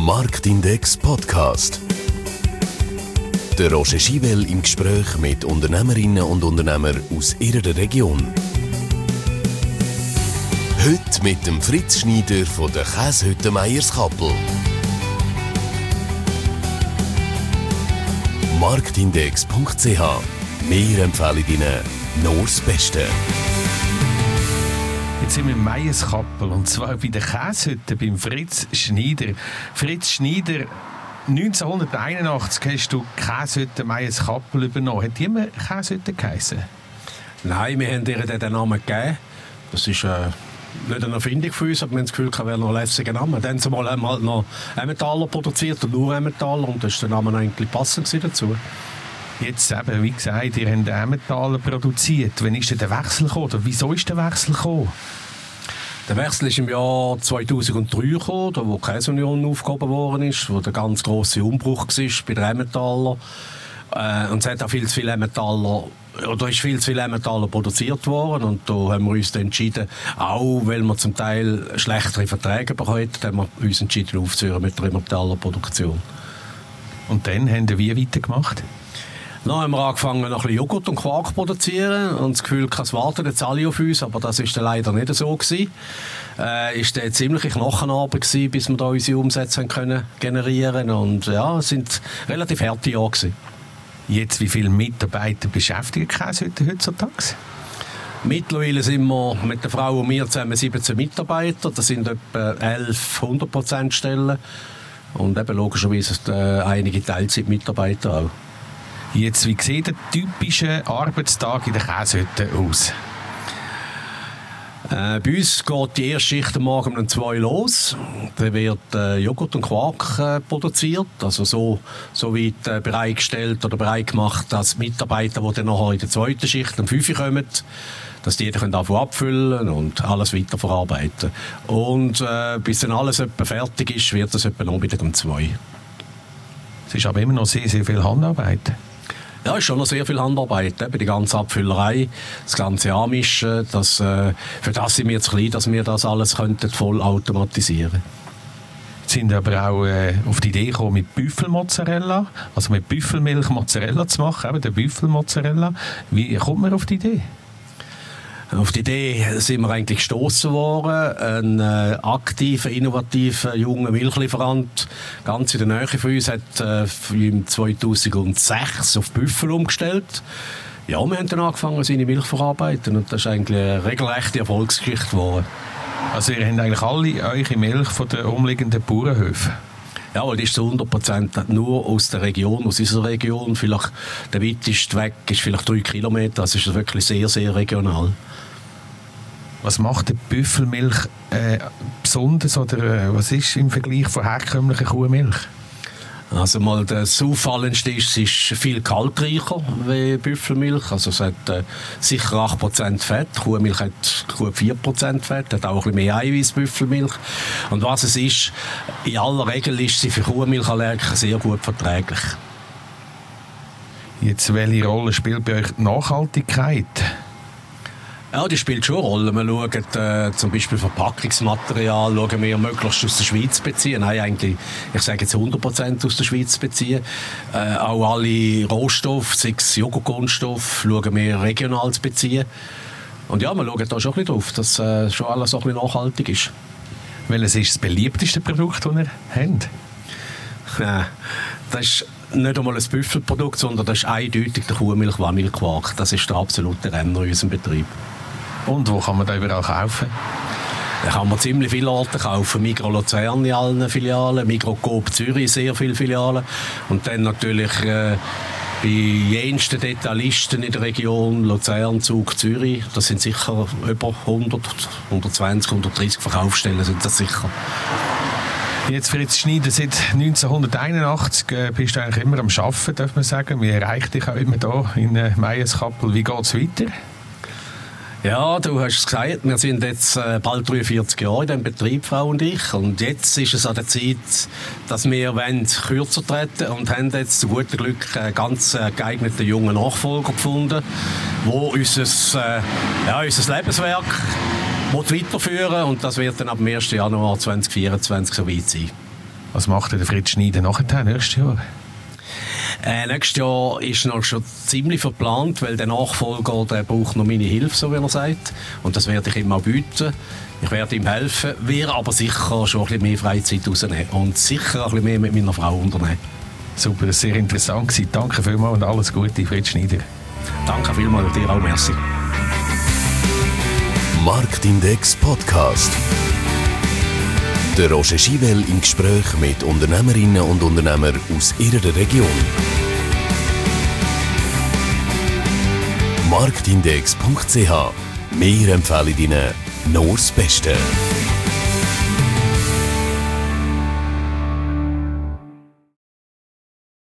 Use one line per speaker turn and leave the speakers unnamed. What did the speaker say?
Marktindex Podcast. Der Roger Schibel im Gespräch mit Unternehmerinnen und Unternehmern aus ihrer Region. Heute mit dem Fritz Schneider von der Käsehütte Meierskappel. Marktindex.ch. Wir empfehlen Ihnen nur das Beste.
Jetzt sind wir in Meierskappel und zwar bei der Käsehütte beim Fritz Schneider. Fritz Schneider, 1981 hast du die Käsehütte Meierskappel übernommen. Hat die immer Käsehütte geheissen?
Nein, wir haben ihr den Namen gegeben. Das ist nicht eine Erfindung von uns, aber wir haben das Gefühl, es wäre noch ein lässiger Name. Dann haben wir halt noch Emmentaler produziert, und nur Emmentaler, und das war der Name eigentlich passend dazu.
Jetzt eben, wie gesagt, ihr habt Emmentaler produziert. Wann ist denn der Wechsel gekommen? Oder wieso ist der Wechsel gekommen?
Der Wechsel ist im Jahr 2003 gekommen, da wo die Käseunion aufgehoben worden ist, wo der ganz grosse Umbruch war bei den Emmentaler. Und es hat auch viel zu viele Emmentaler, oder ist viel zu viel Emmentaler produziert worden, und da haben wir uns dann entschieden, auch weil wir zum Teil schlechtere Verträge bekommen haben, haben wir uns entschieden aufzuhören mit der Emmentaler Produktion.
Und dann haben wir wie weitergemacht?
Dann haben wir angefangen, noch ein bisschen Joghurt und Quark zu produzieren und das Gefühl, es warten jetzt alle auf uns, aber das war dann leider nicht so gewesen. Ist dann ziemlich Knochenarbeit gewesen, bis wir da unsere Umsätze können generieren, und ja, es sind relativ harte Jahre gewesen.
Jetzt, wie viele Mitarbeiter beschäftigen Käsehütte heutzutage?
Mittlerweile sind wir mit der Frau und mir zusammen 17 Mitarbeiter, das sind etwa 11 100%-Stellen und eben logischerweise einige Teilzeitmitarbeiter auch.
Jetzt, wie sieht der typische Arbeitstag in der Käsehütte aus?
Bei uns geht die erste Schicht am Morgen um 2 los. Dann wird Joghurt und Quark produziert, also so weit bereitgestellt oder bereitgemacht, dass Mitarbeiter, die dann nachher in der zweiten Schicht um 5 Uhr kommen, dass die dann abfüllen und alles weiterverarbeiten. Und bis dann alles etwa fertig ist, wird das etwa Nachmittag um 2.
Es ist aber immer noch sehr, sehr viel Handarbeit.
Ja, es ist schon noch sehr viel Handarbeit, eben die ganze Abfüllerei, das ganze Anmischen, für das sind wir zu klein, dass wir das alles voll automatisieren könnten.
Sind aber auch auf die Idee gekommen, mit Büffelmozzarella, also mit Büffelmilch Mozzarella zu machen, eben der Büffelmozzarella. Wie kommt man auf die Idee?
Auf die Idee sind wir eigentlich gestossen worden. Ein aktiver, innovativer, junger Milchlieferant, ganz in der Nähe von uns, hat im 2006 auf Büffel umgestellt. Ja, wir haben dann angefangen, seine Milch zu verarbeiten, und das ist eigentlich eine regelrechte Erfolgsgeschichte geworden.
Also ihr habt eigentlich alle eure Milch von den umliegenden Bauernhöfen?
Ja, und ist zu 100% nur aus der Region, aus unserer Region. Vielleicht der weiteste Weg ist vielleicht 3 Kilometer, also ist das wirklich sehr, sehr regional.
Was macht die Büffelmilch besonders, oder was ist im Vergleich von herkömmlicher Kuhmilch?
Also mal das Auffallendste ist, es ist viel kaltreicher wie Büffelmilch. Also es hat sicher 8% Fett. Kuhmilch hat gut 4% Fett, hat auch ein bisschen mehr Eiweiß, Büffelmilch. Und was es ist, in aller Regel ist sie für Kuhmilchallergiker sehr gut verträglich. Jetzt, welche Rolle spielt bei euch die Nachhaltigkeit? Ja, die spielt schon eine Rolle. Wir schauen zum Beispiel Verpackungsmaterial, schauen wir möglichst aus der Schweiz beziehen. Nein, eigentlich, ich sage jetzt 100% aus der Schweiz beziehen. Auch alle Rohstoffe, sei es Joghurtgrundstoff, schauen wir regional zu beziehen. Und ja, wir schauen da schon ein bisschen drauf, dass schon alles auch ein bisschen nachhaltig ist.
Welches ist das beliebteste Produkt, das ihr habt?
Das ist nicht einmal ein Büffelprodukt, sondern das ist eindeutig der Kuhmilch-Vanillequark. Das ist der absolute Renner in unserem Betrieb.
Und wo kann man da überall kaufen?
Da kann man ziemlich viele Orte kaufen. Migros Luzern in allen Filialen, Migros Coop Zürich sehr viele Filialen. Und dann natürlich bei jensten Detailisten in der Region, Luzern, Zug, Zürich. Das sind sicher über 100, 120, 130 Verkaufsstellen sind das sicher.
Jetzt Fritz Schneider, seit 1981 bist du eigentlich immer am Arbeiten, darf man sagen. Wie erreicht dich auch immer hier in Meierskappel? Wie geht es weiter?
Ja, du hast es gesagt, wir sind jetzt bald 43 Jahre in diesem Betrieb, Frau und ich. Und jetzt ist es an der Zeit, dass wir kürzer treten und haben jetzt zu gutem Glück einen ganz geeigneten jungen Nachfolger gefunden, der unser Lebenswerk weiterführen, und das wird dann ab dem 1. Januar 2024 so weit sein.
Was macht der Fritz Schneider nachher, nächstes Jahr?
Nächstes Jahr ist noch schon ziemlich verplant, weil der Nachfolger der braucht noch meine Hilfe, so wie er sagt. Und das werde ich ihm auch bieten. Ich werde ihm helfen, werde aber sicher schon ein bisschen mehr Freizeit rausnehmen und sicher ein bisschen mehr mit meiner Frau unternehmen.
Super, das war sehr interessant. Danke vielmals und alles Gute, Fritz Schneider.
Danke vielmals und dir auch, merci.
Marktindex Podcast. Der Roger Schivel im Gespräch mit Unternehmerinnen und Unternehmern aus ihrer Region. Marktindex.ch. Wir empfehlen Ihnen nur das Beste.